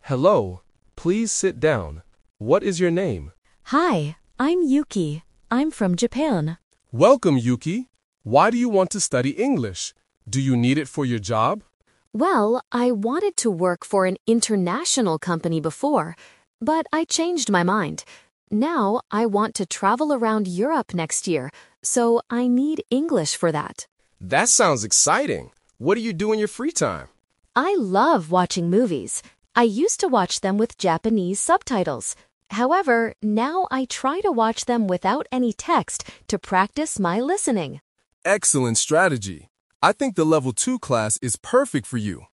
Hello. Please sit down. What is your name? Hi, I'm Yuki. I'm from Japan. Welcome, Yuki. Why do you want to study English? Do you need it for your job? Well, I wanted to work for an international company before, but I changed my mind. Now I want to travel around Europe next year, so I need English for that. That sounds exciting. What do you do in your free time? I love watching movies. I used to watch them with Japanese subtitles. However, now I try to watch them without any text to practice my listening. Excellent strategy. I think the Level 2 class is perfect for you.